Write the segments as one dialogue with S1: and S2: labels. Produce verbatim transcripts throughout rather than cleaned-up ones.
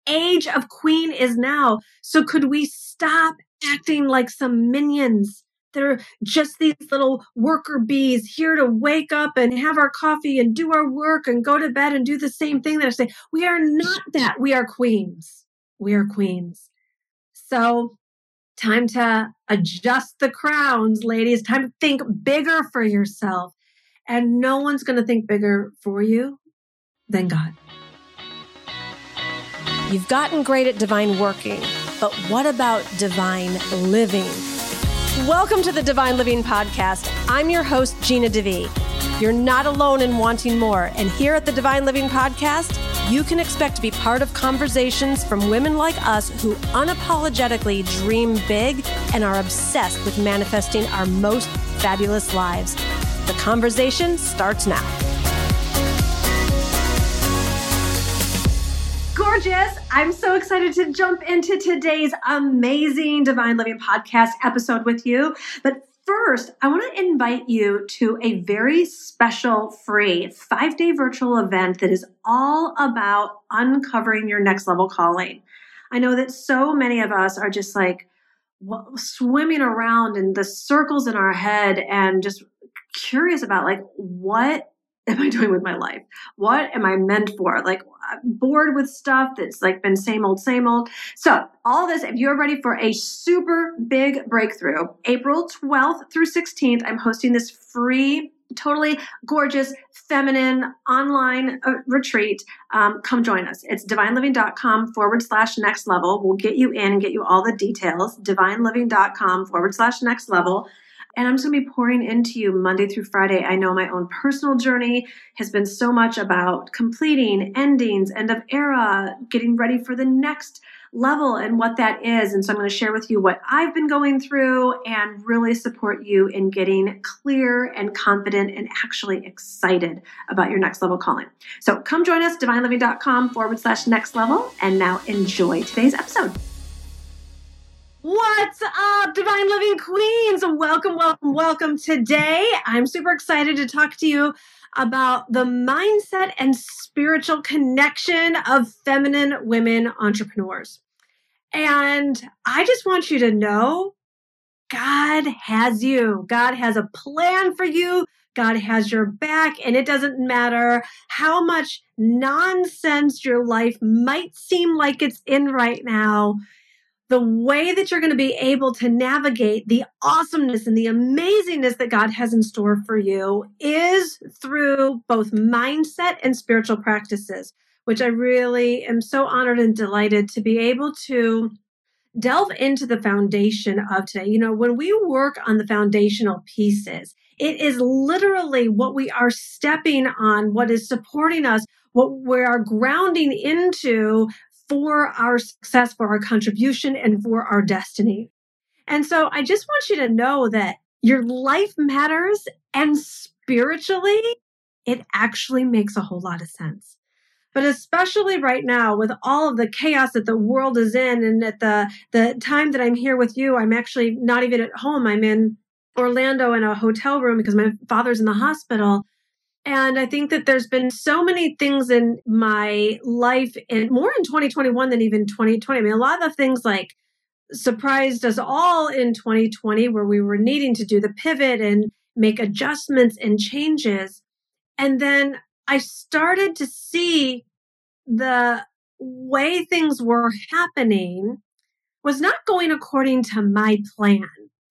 S1: age of queen is now. So could we stop acting like some minions? They're just these little worker bees here to wake up and have our coffee and do our work and go to bed and do the same thing that I say. We are not that. We are queens. We are queens. So time to adjust the crowns, ladies. Time to think bigger for yourself. And no one's going to think bigger for you than God.
S2: You've gotten great at divine working, but what about divine living? Welcome to the Divine Living Podcast. I'm your host, Gina DeVee. You're not alone in wanting more. And here at the Divine Living Podcast, you can expect to be part of conversations from women like us who unapologetically dream big and are obsessed with manifesting our most fabulous lives. The conversation starts now.
S1: Gorgeous. I'm so excited to jump into today's amazing Divine Living Podcast episode with you. But first, I want to invite you to a very special free five-day virtual event that is all about uncovering your next level calling. I know that so many of us are just like swimming around in the circles in our head and just curious about like, what am I doing with my life? What am I meant for? Like, I'm bored with stuff that's like been same old, same old. So all this, if you're ready for a super big breakthrough, April twelfth through sixteenth, I'm hosting this free, totally gorgeous, feminine online uh, retreat. Um, come join us. It's divineliving.com forward slash next level. We'll get you in and get you all the details. divineliving.com forward slash next level. And I'm just going to be pouring into you Monday through Friday. I know my own personal journey has been so much about completing, endings, end of era, getting ready for the next level and what that is. And so I'm going to share with you what I've been going through and really support you in getting clear and confident and actually excited about your next level calling. So come join us, divineliving.com forward slash next level. And now enjoy today's episode. What's up, Divine Living Queens? Welcome, welcome, welcome. Today, I'm super excited to talk to you about the mindset and spiritual connection of feminine women entrepreneurs. And I just want you to know God has you. God has a plan for you. God has your back, and it doesn't matter how much nonsense your life might seem like it's in right now. The way that you're going to be able to navigate the awesomeness and the amazingness that God has in store for you is through both mindset and spiritual practices, which I really am so honored and delighted to be able to delve into the foundation of today. You know, when we work on the foundational pieces, it is literally what we are stepping on, what is supporting us, what we are grounding into for our success, for our contribution, and for our destiny. And so I just want you to know that your life matters, and spiritually, it actually makes a whole lot of sense. But especially right now, with all of the chaos that the world is in, and at the, the time that I'm here with you, I'm actually not even at home. I'm in Orlando in a hotel room because my father's in the hospital. And I think that there's been so many things in my life, and more in twenty twenty-one than even twenty twenty. I mean, a lot of things like surprised us all in twenty twenty, where we were needing to do the pivot and make adjustments and changes. And then I started to see the way things were happening was not going according to my plan.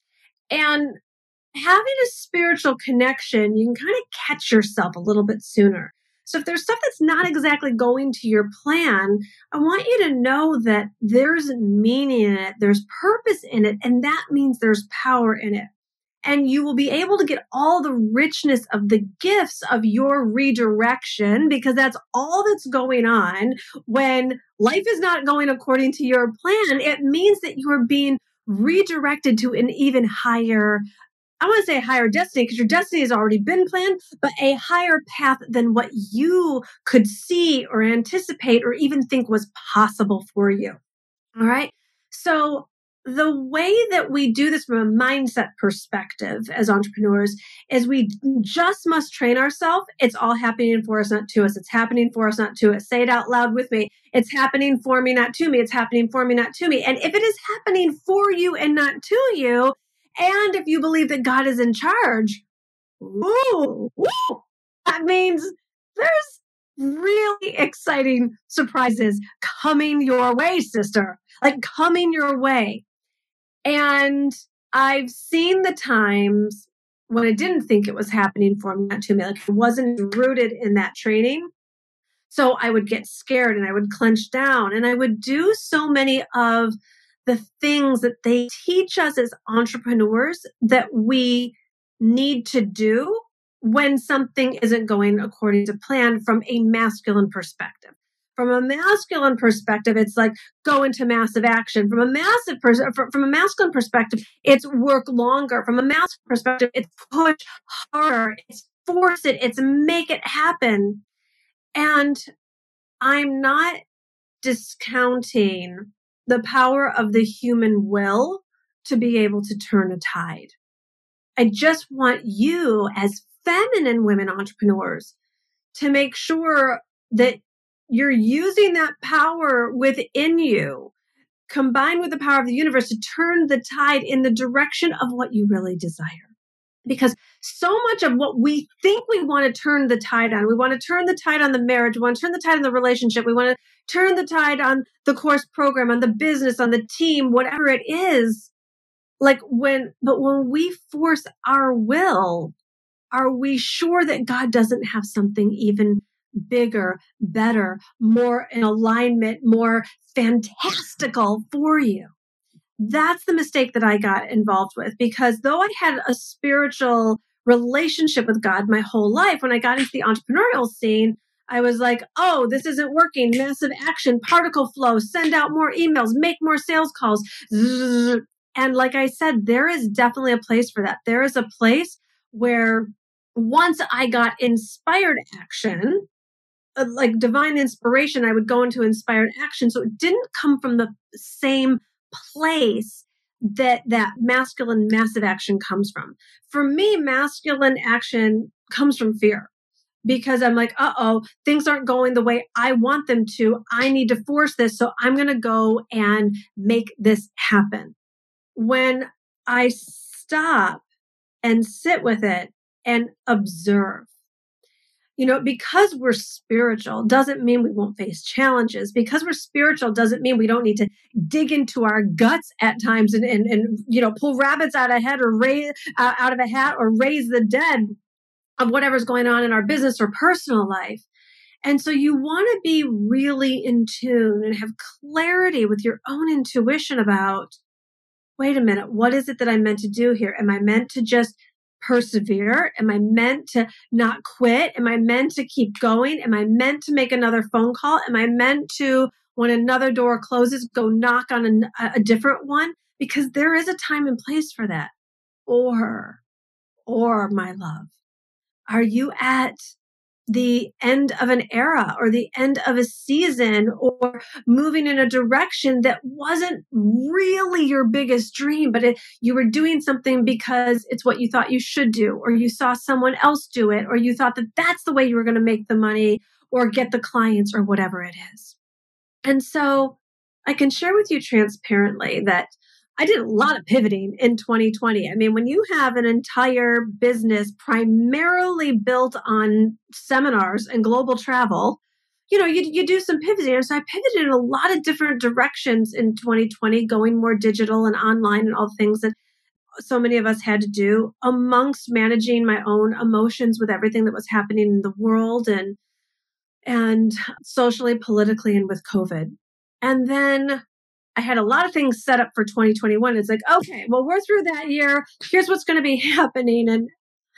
S1: And having a spiritual connection, you can kind of catch yourself a little bit sooner. So if there's stuff that's not exactly going to your plan, I want you to know that there's meaning in it, there's purpose in it, and that means there's power in it. And you will be able to get all the richness of the gifts of your redirection, because that's all that's going on. When life is not going according to your plan, it means that you are being redirected to an even higher, I want to say higher destiny, because your destiny has already been planned, but a higher path than what you could see or anticipate or even think was possible for you. All right. So the way that we do this from a mindset perspective as entrepreneurs is we just must train ourselves. It's all happening for us, not to us. It's happening for us, not to us. Say it out loud with me. It's happening for me, not to me. It's happening for me, not to me. And if it is happening for you and not to you, and if you believe that God is in charge, ooh, ooh, that means there's really exciting surprises coming your way, sister, like coming your way. And I've seen the times when I didn't think it was happening for me, not to me, like it wasn't rooted in that training. So I would get scared and I would clench down and I would do so many of the things that they teach us as entrepreneurs that we need to do when something isn't going according to plan from a masculine perspective. From a masculine perspective, it's like go into massive action. From a massive pers- from a masculine perspective, it's work longer. From a masculine perspective, it's push harder. It's force it. It's make it happen. And I'm not discounting the power of the human will to be able to turn a tide. I just want you as feminine women entrepreneurs to make sure that you're using that power within you, combined with the power of the universe, to turn the tide in the direction of what you really desire. Because so much of what we think we want to turn the tide on, we want to turn the tide on the marriage, we want to turn the tide on the relationship, we want to turn the tide on the course program, on the business, on the team, whatever it is. Like when, but when we force our will, are we sure that God doesn't have something even bigger, better, more in alignment, more fantastical for you? That's the mistake that I got involved with, because though I had a spiritual relationship with God my whole life, when I got into the entrepreneurial scene, I was like, oh, this isn't working. Massive action, particle flow, send out more emails, make more sales calls. And like I said, there is definitely a place for that. There is a place where once I got inspired action, like divine inspiration, I would go into inspired action. So it didn't come from the same place that that masculine massive action comes from. For me, masculine action comes from fear, because I'm like, uh-oh, things aren't going the way I want them to. I need to force this. So I'm going to go and make this happen. When I stop and sit with it and observe, you know, because we're spiritual doesn't mean we won't face challenges. Because we're spiritual doesn't mean we don't need to dig into our guts at times and, and, and you know, pull rabbits out of a hat or raise, uh, out of a hat or raise the dead of whatever's going on in our business or personal life. And so you want to be really in tune and have clarity with your own intuition about, wait a minute, what is it that I'm meant to do here? Am I meant to just persevere? Am I meant to not quit? Am I meant to keep going? Am I meant to make another phone call? Am I meant to, when another door closes, go knock on a, a different one? Because there is a time and place for that. Or, or my love, are you at the end of an era or the end of a season, or moving in a direction that wasn't really your biggest dream, but it, you were doing something because it's what you thought you should do, or you saw someone else do it, or you thought that that's the way you were going to make the money or get the clients or whatever it is. And so I can share with you transparently that I did a lot of pivoting in twenty twenty. I mean, when you have an entire business primarily built on seminars and global travel, you know, you, you do some pivoting. And so I pivoted in a lot of different directions in twenty twenty, going more digital and online and all the things that so many of us had to do, amongst managing my own emotions with everything that was happening in the world and, and socially, politically, and with COVID. And then I had a lot of things set up for twenty twenty-one. It's like, okay, well, we're through that year. Here's what's going to be happening. And,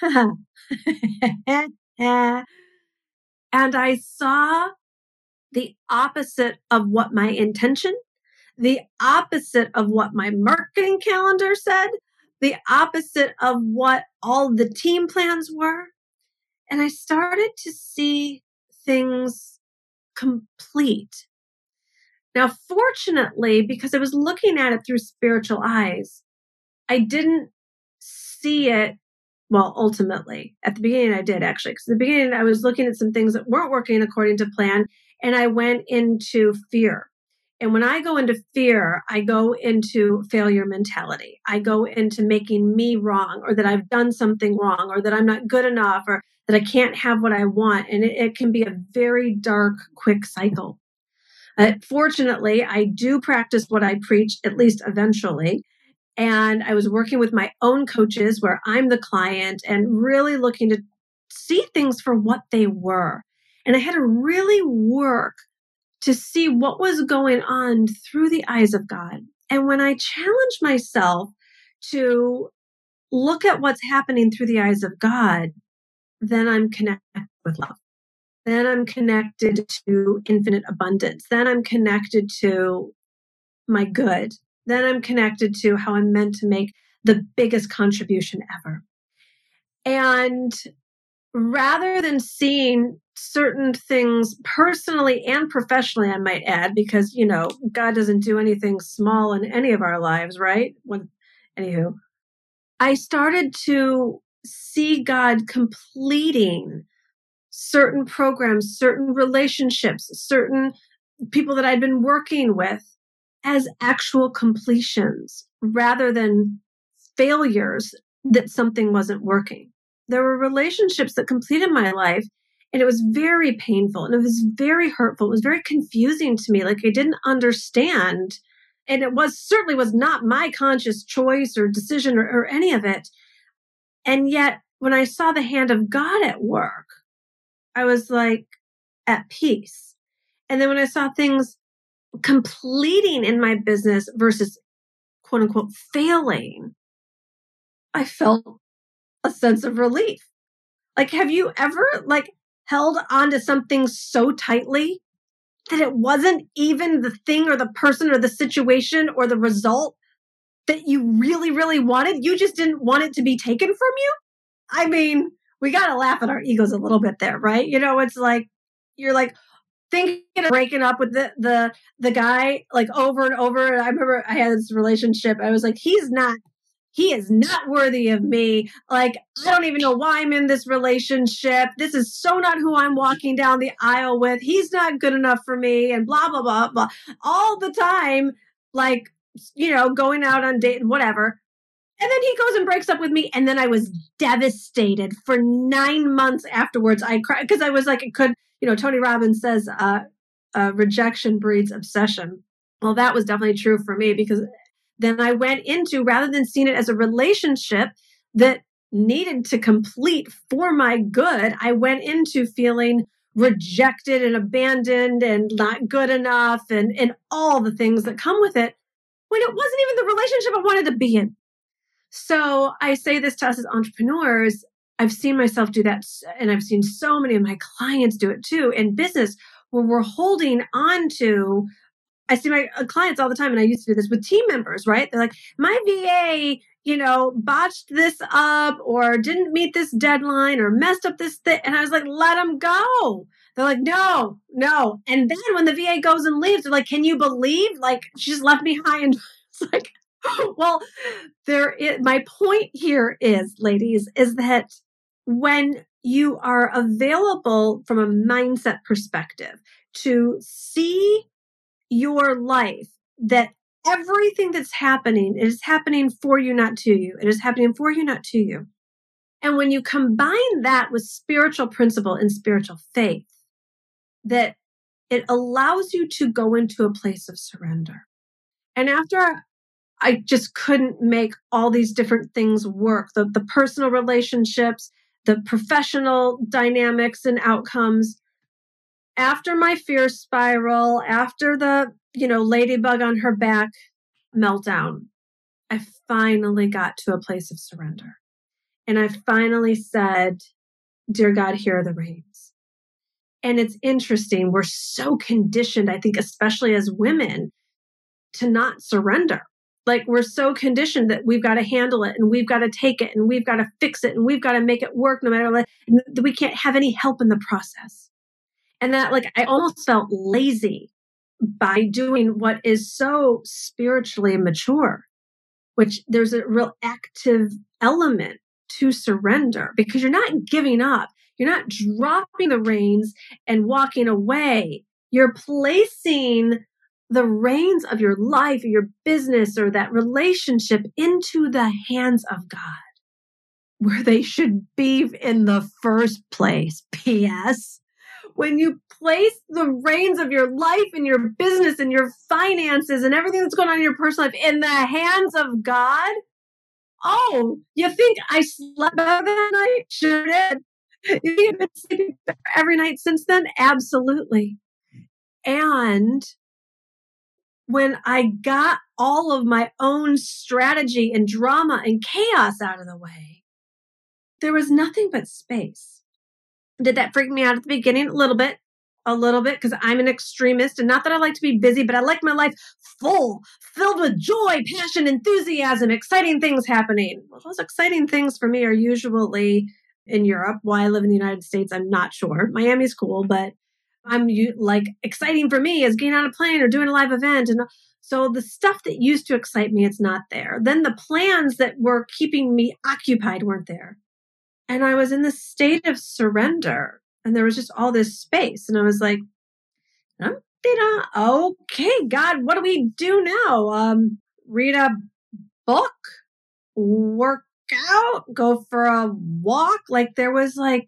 S1: and I saw the opposite of what my intention, the opposite of what my marketing calendar said, the opposite of what all the team plans were. And I started to see things complete. Now, fortunately, because I was looking at it through spiritual eyes, I didn't see it. Well, ultimately, at the beginning, I did actually, because at the beginning, I was looking at some things that weren't working according to plan, and I went into fear. And when I go into fear, I go into failure mentality. I go into making me wrong, or that I've done something wrong, or that I'm not good enough, or that I can't have what I want. And it, it can be a very dark, quick cycle. Uh, fortunately, I do practice what I preach, at least eventually. And I was working with my own coaches where I'm the client and really looking to see things for what they were. And I had to really work to see what was going on through the eyes of God. And when I challenge myself to look at what's happening through the eyes of God, then I'm connected with love. Then I'm connected to infinite abundance. Then I'm connected to my good. Then I'm connected to how I'm meant to make the biggest contribution ever. And rather than seeing certain things personally and professionally, I might add, because, you know, God doesn't do anything small in any of our lives, right? When, anywho, I started to see God completing certain programs, certain relationships, certain people that I'd been working with as actual completions rather than failures that something wasn't working. There were relationships that completed my life, and it was very painful and it was very hurtful. It was very confusing to me. Like I didn't understand. And it was certainly was not my conscious choice or decision or, or any of it. And yet when I saw the hand of God at work, I was like at peace. And then when I saw things completing in my business versus quote unquote failing, I felt a sense of relief. Like, have you ever like held on to something so tightly that it wasn't even the thing or the person or the situation or the result that you really, really wanted? You just didn't want it to be taken from you? I mean, we got to laugh at our egos a little bit there, right? You know, it's like, you're like, thinking of breaking up with the, the, the guy like over and over. And I remember I had this relationship. I was like, he's not, he is not worthy of me. Like, I don't even know why I'm in this relationship. This is so not who I'm walking down the aisle with. He's not good enough for me and blah, blah, blah, blah. All the time, like, you know, going out on date and whatever. And then he goes and breaks up with me. And then I was devastated for nine months afterwards. I cried because I was like, it could, you know, Tony Robbins says, uh, uh, rejection breeds obsession. Well, that was definitely true for me, because then I went into, rather than seeing it as a relationship that needed to complete for my good, I went into feeling rejected and abandoned and not good enough and, and all the things that come with it, when it wasn't even the relationship I wanted to be in. So I say this to us as entrepreneurs. I've seen myself do that, and I've seen so many of my clients do it too in business, where we're holding on to, I see my clients all the time, and I used to do this with team members, right? They're like, my V A, you know, botched this up or didn't meet this deadline or messed up this thing. And I was like, let them go. They're like, no, no. And then when the V A goes and leaves, they're like, can you believe? Like, she just left me high and it's like, well, there is, my point here is, ladies, is that when you are available from a mindset perspective to see your life, that everything that's happening is happening for you, not to you. It is happening for you, not to you. And when you combine that with spiritual principle and spiritual faith, that it allows you to go into a place of surrender. And after I just couldn't make all these different things work, the, the personal relationships, the professional dynamics and outcomes, after my fear spiral, after the, you know, ladybug on her back meltdown, I finally got to a place of surrender. And I finally said, dear God, here are the reins. And it's interesting. We're so conditioned, I think, especially as women, to not surrender. Like, we're so conditioned that we've got to handle it and we've got to take it and we've got to fix it and we've got to make it work no matter what. We can't have any help in the process. And that, like, I almost felt lazy by doing what is so spiritually mature, which there's a real active element to surrender because you're not giving up. You're not dropping the reins and walking away. You're placing the reins of your life, or your business, or that relationship into the hands of God, where they should be in the first place. P S. When you place the reins of your life and your business and your finances and everything that's going on in your personal life in the hands of God, oh, you think I slept better that night? Sure did. You think I've been sleeping better every night since then? Absolutely. And when I got all of my own strategy and drama and chaos out of the way, there was nothing but space. Did that freak me out at the beginning? A little bit, a little bit, because I'm an extremist. And not that I like to be busy, but I like my life full, filled with joy, passion, enthusiasm, exciting things happening. Well, those exciting things for me are usually in Europe. Why I live in the United States, I'm not sure. Miami's cool, but I'm like, exciting for me is getting on a plane or doing a live event. And so the stuff that used to excite me, it's not there. Then the plans that were keeping me occupied weren't there. And I was in this state of surrender, and there was just all this space. And I was like, okay, God, what do we do now? Um, read a book, work out, go for a walk. Like there was like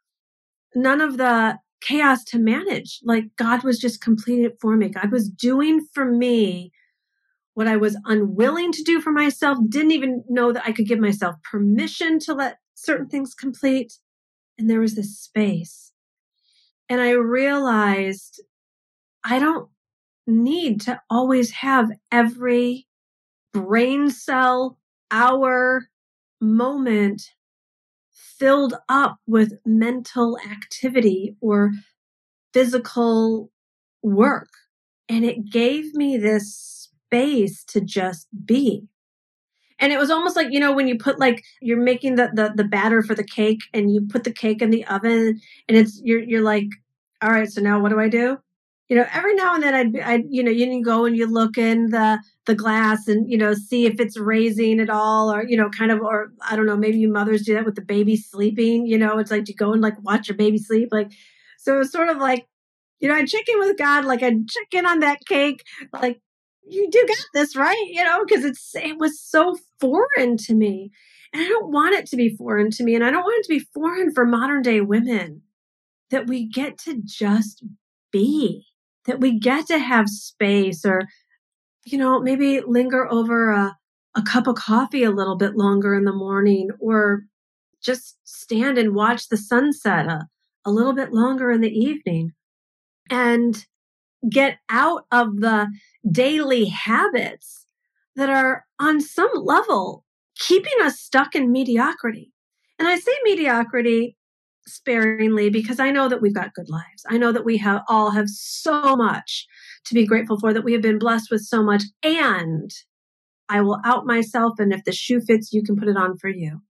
S1: none of the chaos to manage. Like God was just completing it for me. God was doing for me what I was unwilling to do for myself. Didn't even know that I could give myself permission to let certain things complete. And there was this space. And I realized I don't need to always have every brain cell, hour, moment filled up with mental activity or physical work. And it gave me this space to just be. And it was almost like, you know, when you put like, you're making the, the, the batter for the cake and you put the cake in the oven and it's, you're, you're like, all right, so now what do I do? You know, every now and then I'd, I'd, you know, you can go and you look in the, the glass and, you know, see if it's raising at all or, you know, kind of, or I don't know, maybe you mothers do that with the baby sleeping, you know, it's like you go and like watch your baby sleep. Like, so it's sort of like, you know, I check in with God, like I check in on that cake, like, you do got this, right? You know, because it's it was so foreign to me. And I don't want it to be foreign to me. And I don't want it to be foreign for modern day women, that we get to just be, that we get to have space or, you know, maybe linger over a, a cup of coffee a little bit longer in the morning or just stand and watch the sunset a, a little bit longer in the evening. And get out of the daily habits that are on some level keeping us stuck in mediocrity. And I say mediocrity sparingly because I know that we've got good lives. I know that we have all have so much to be grateful for, that we have been blessed with so much. And I will out myself. And if the shoe fits, you can put it on for you.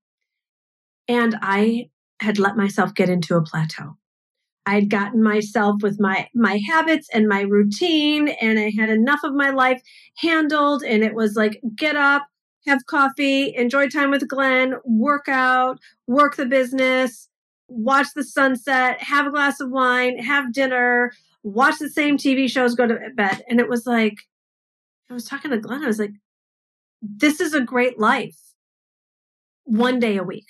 S1: And I had let myself get into a plateau. I'd gotten myself with my, my habits and my routine, and I had enough of my life handled. And it was like, get up, have coffee, enjoy time with Glenn, work out, work the business, watch the sunset, have a glass of wine, have dinner, watch the same T V shows, go to bed. And it was like, I was talking to Glenn. I was like, this is a great life. One day a week.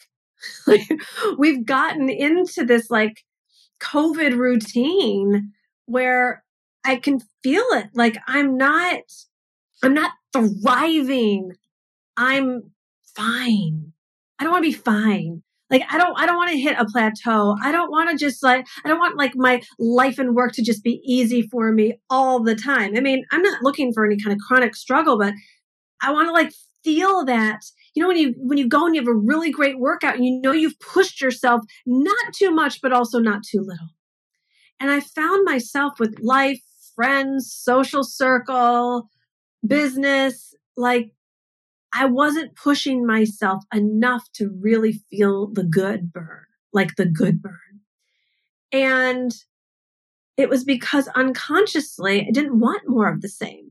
S1: We've gotten into this like COVID routine where I can feel it. Like I'm not, I'm not thriving. I'm fine. I don't want to be fine. Like I don't, I don't want to hit a plateau. I don't want to just like, I don't want like my life and work to just be easy for me all the time. I mean, I'm not looking for any kind of chronic struggle, but I want to like feel that, you know, when you, when you go and you have a really great workout and you know, you've pushed yourself, not too much, but also not too little. And I found myself with life, friends, social circle, business, like I wasn't pushing myself enough to really feel the good burn, like the good burn. And it was because unconsciously I didn't want more of the same.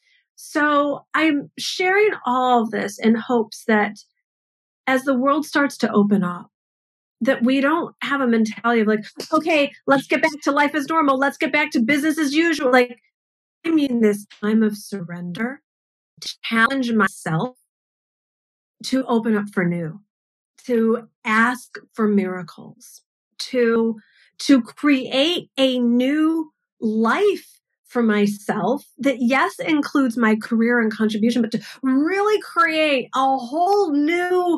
S1: So I'm sharing all of this in hopes that as the world starts to open up, that we don't have a mentality of like, okay, let's get back to life as normal. Let's get back to business as usual. Like, I mean, this time of surrender, to challenge myself to open up for new, to ask for miracles, to, to create a new life for myself that, yes, includes my career and contribution, but to really create a whole new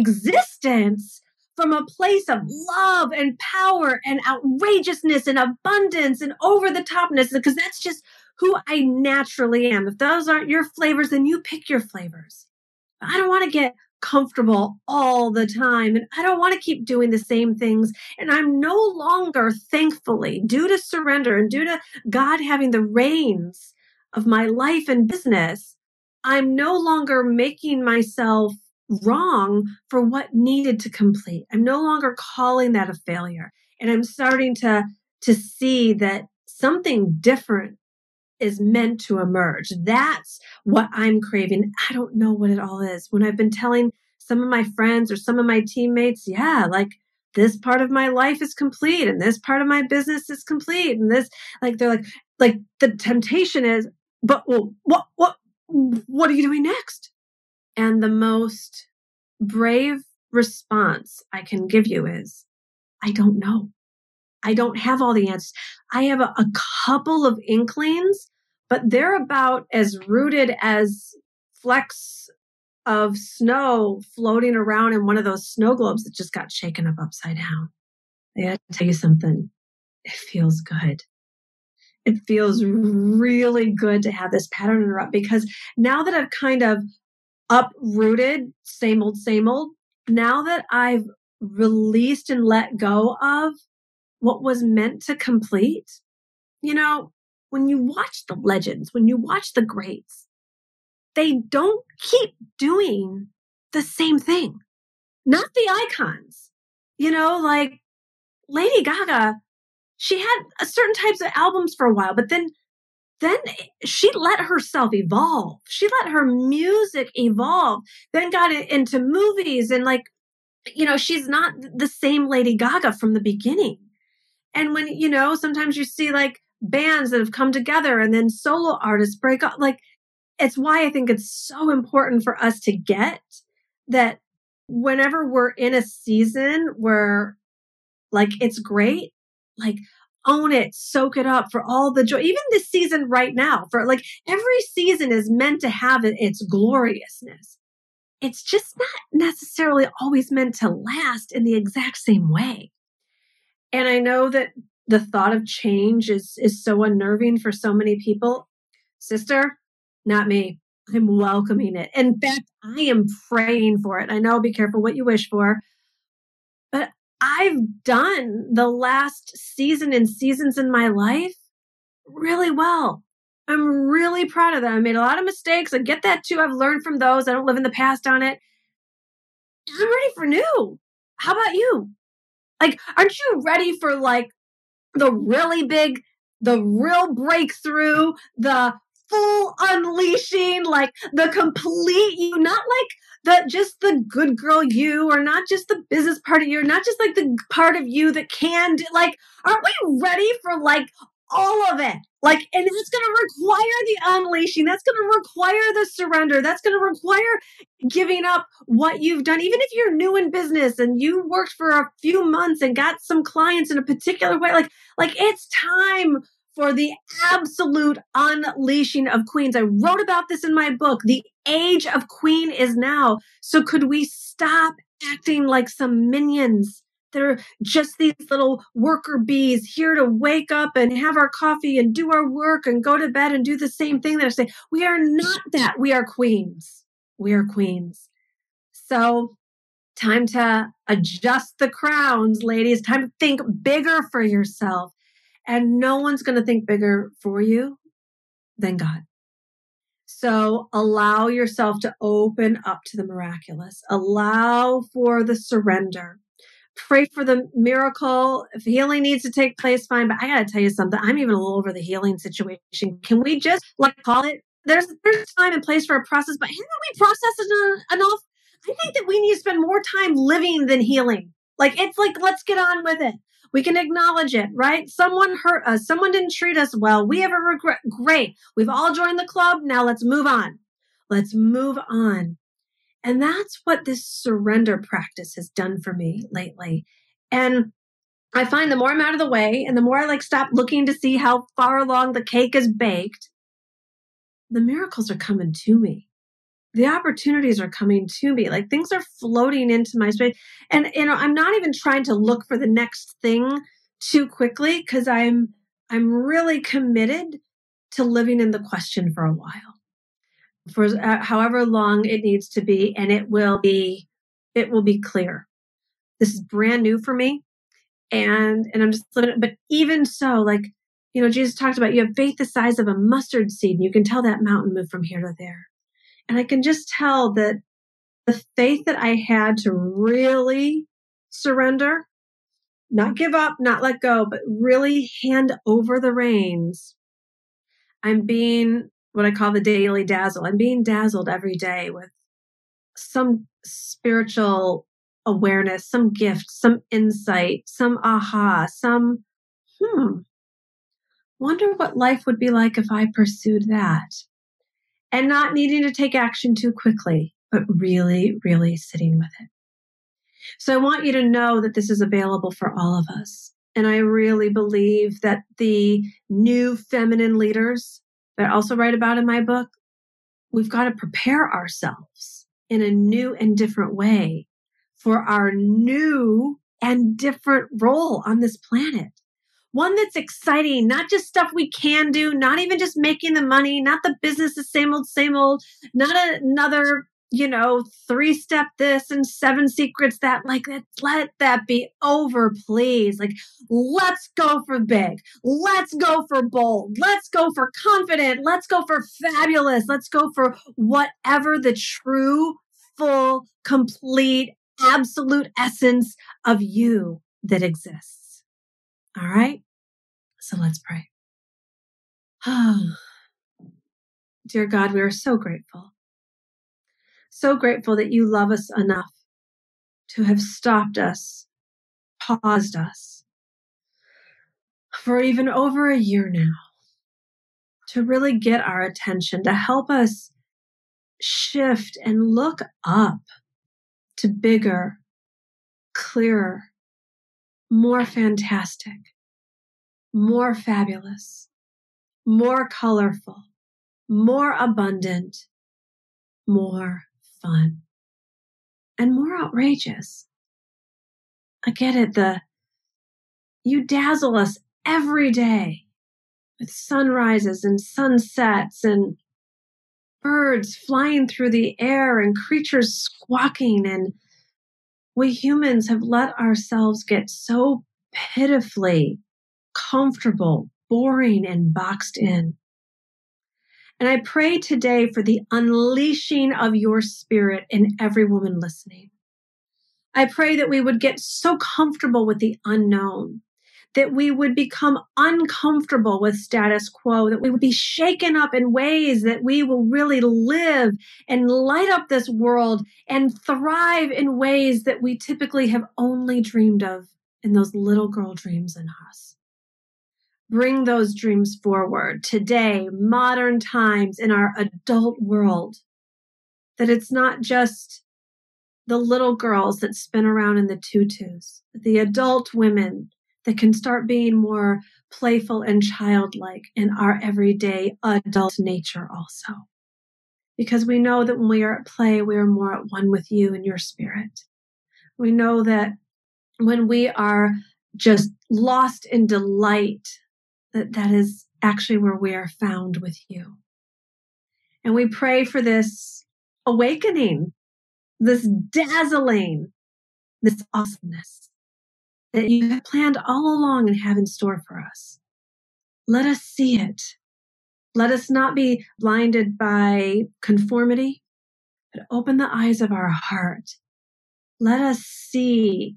S1: existence from a place of love and power and outrageousness and abundance and over the topness, because that's just who I naturally am. If those aren't your flavors, then you pick your flavors. I don't want to get comfortable all the time. And I don't want to keep doing the same things. And I'm no longer, thankfully, due to surrender and due to God having the reins of my life and business, I'm no longer making myself wrong for what needed to complete. I'm no longer calling that a failure. And I'm starting to, to see that something different is meant to emerge. That's what I'm craving. I don't know what it all is. When I've been telling some of my friends or some of my teammates, yeah, like this part of my life is complete and this part of my business is complete. And this, like, they're like, like the temptation is, but well, what, what, what are you doing next? And the most brave response I can give you is, I don't know. I don't have all the answers. I have a, a couple of inklings, but they're about as rooted as flecks of snow floating around in one of those snow globes that just got shaken up upside down. I gotta tell you something. It feels good. It feels really good to have this pattern interrupt, because now that I've kind of uprooted, same old, same old, now that I've released and let go of what was meant to complete, you know, when you watch the legends, when you watch the greats, they don't keep doing the same thing. Not the icons. You know, like Lady Gaga, she had a certain types of albums for a while, but then then she let herself evolve. She let her music evolve, then got into movies, and like, you know, she's not the same Lady Gaga from the beginning. And when, you know, sometimes you see like bands that have come together and then solo artists break up, like, it's why I think it's so important for us to get that whenever we're in a season where like it's great, like own it, soak it up for all the joy. Even this season right now, for like every season is meant to have its gloriousness. It's just not necessarily always meant to last in the exact same way. And I know that the thought of change is, is so unnerving for so many people. Sister, not me. I'm welcoming it. In fact, I am praying for it. I know, be careful what you wish for. But I've done the last season and seasons in my life really well. I'm really proud of them. I made a lot of mistakes. I get that too. I've learned from those. I don't live in the past on it. I'm ready for new. How about you? Like, aren't you ready for like the really big, the real breakthrough, the full unleashing, like the complete you, not like the just the good girl you, or not just the business part of you, not just like the part of you that can do, like, aren't we ready for like all of it? Like, and it's going to require the unleashing. That's going to require the surrender. That's going to require giving up what you've done. Even if you're new in business and you worked for a few months and got some clients in a particular way, like, like it's time for the absolute unleashing of queens. I wrote about this in my book. The age of queen is now. So could we stop acting like some minions that are just these little worker bees here to wake up and have our coffee and do our work and go to bed and do the same thing that I say? We are not that. We are queens. We are queens. So time to adjust the crowns, ladies. Time to think bigger for yourself. And no one's going to think bigger for you than God. So allow yourself to open up to the miraculous. Allow for the surrender. pray for the miracle. If healing needs to take place, fine. But I got to tell you something. I'm even a little over the healing situation. Can we just like call it? There's there's time and place for a process, but haven't we processed it enough? I think that we need to spend more time living than healing. Like, it's like, let's get on with it. We can acknowledge it, right? Someone hurt us. Someone didn't treat us well. We have a regret. Great. We've all joined the club. Now let's move on. Let's move on. And that's what this surrender practice has done for me lately. And I find the more I'm out of the way and the more I like stop looking to see how far along the cake is baked, the miracles are coming to me. The opportunities are coming to me. Like, things are floating into my space. And, you know, I'm not even trying to look for the next thing too quickly, because I'm, I'm really committed to living in the question for a while, for uh, however long it needs to be. And it will be, it will be clear. This is brand new for me. And, and I'm just living it. But even so, like, you know, Jesus talked about, you have faith the size of a mustard seed, and you can tell that mountain move from here to there. And I can just tell that the faith that I had to really surrender, not give up, not let go, but really hand over the reins. I'm being what I call the daily dazzle. I'm being dazzled every day with some spiritual awareness, some gift, some insight, some aha, some, hmm, wonder what life would be like if I pursued that. And not needing to take action too quickly, but really, really sitting with it. So I want you to know that this is available for all of us. And I really believe that the new feminine leaders that I also write about in my book, we've got to prepare ourselves in a new and different way for our new and different role on this planet. One that's exciting, not just stuff we can do, not even just making the money, not the business, the same old, same old, not another, you know, three step this and seven secrets that. Like, let that be over, please. Like, let's go for big. Let's go for bold. Let's go for confident. Let's go for fabulous. Let's go for whatever the true, full, complete, absolute essence of you that exists. All right. So let's pray. Oh, dear God, we are so grateful. So grateful that you love us enough to have stopped us, paused us for even over a year now, to really get our attention, to help us shift and look up to bigger, clearer, more fantastic, more fabulous, more colorful, more abundant, more fun, and more outrageous. I get it. The you dazzle us every day with sunrises and sunsets and birds flying through the air and creatures squawking. And we humans have let ourselves get so pitifully comfortable, boring, and boxed in. And I pray today for the unleashing of your spirit in every woman listening. I pray that we would get so comfortable with the unknown, that we would become uncomfortable with status quo, that we would be shaken up in ways that we will really live and light up this world and thrive in ways that we typically have only dreamed of in those little girl dreams in us. Bring those dreams forward today, modern times, in our adult world, that it's not just the little girls that spin around in the tutus, the adult women that can start being more playful and childlike in our everyday adult nature also. Because we know that when we are at play, we are more at one with you and your spirit. We know that when we are just lost in delight, that that is actually where we are found with you. And we pray for this awakening, this dazzling, this awesomeness that you have planned all along and have in store for us. Let us see it. Let us not be blinded by conformity, but open the eyes of our heart. Let us see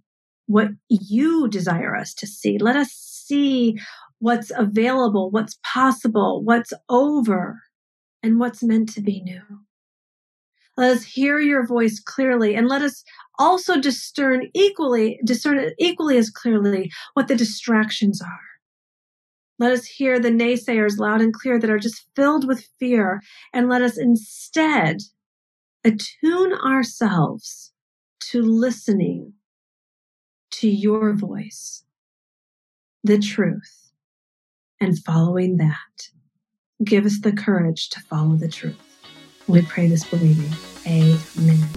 S1: what you desire us to see. Let us see what's available, what's possible, what's over, and what's meant to be new. Let us hear your voice clearly, and let us also discern equally, discern equally as clearly what the distractions are. Let us hear the naysayers loud and clear that are just filled with fear, and let us instead attune ourselves to listening to your voice, the truth, and following that. Give us the courage to follow the truth. We pray this believing. Amen.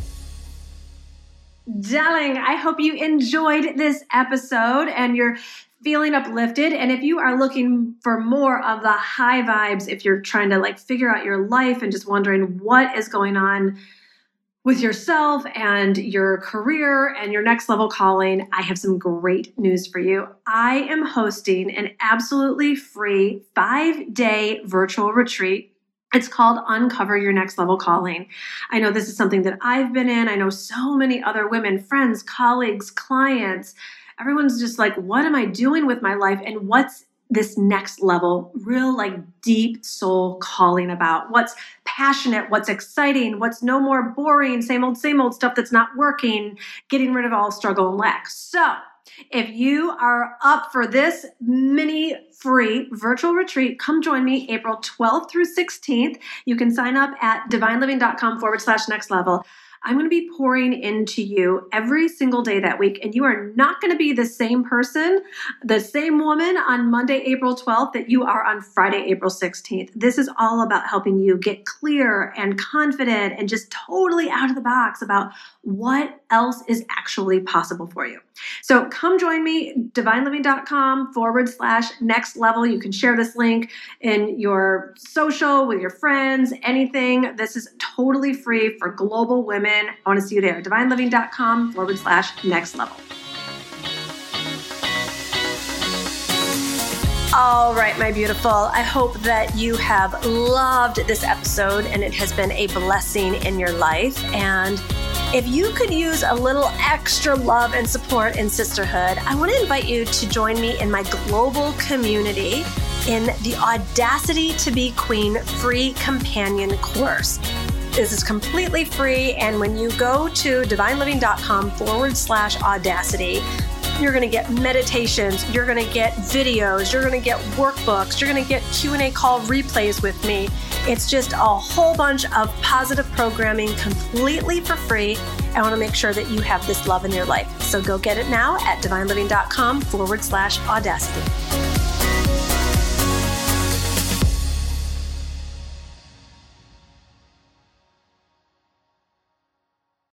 S1: Darling, I hope you enjoyed this episode and you're feeling uplifted. And if you are looking for more of the high vibes, if you're trying to like figure out your life and just wondering what is going on with yourself and your career and your next level calling, I have some great news for you. I am hosting an absolutely free five-day virtual retreat. It's called Uncover Your Next Level Calling. I know this is something that I've been in. I know so many other women, friends, colleagues, clients. Everyone's just like, what am I doing with my life? And what's this next level, real like deep soul calling about? What's passionate? What's exciting? What's no more boring, same old, same old stuff that's not working, getting rid of all struggle and lack. So if you are up for this mini free virtual retreat, come join me April twelfth through sixteenth. You can sign up at divineliving.com forward slash next level. I'm going to be pouring into you every single day that week, and you are not going to be the same person, the same woman on Monday, April twelfth that you are on Friday, April sixteenth. This is all about helping you get clear and confident and just totally out of the box about what else is actually possible for you. So come join me, divineliving.com forward slash next level. You can share this link in your social with your friends, anything. This is totally free for global women. I want to see you there. divineliving.com forward slash next level. All right, my beautiful. I hope that you have loved this episode and it has been a blessing in your life. And if you could use a little extra love and support in sisterhood, I want to invite you to join me in my global community in the Audacity to Be Queen free companion course. This is completely free, and when you go to divineliving.com forward slash audacity, you're going to get meditations, you're going to get videos, you're going to get workbooks, you're going to get Q and A call replays with me. It's just a whole bunch of positive programming completely for free. I want to make sure that you have this love in your life. So go get it now at divineliving.com forward slash audacity.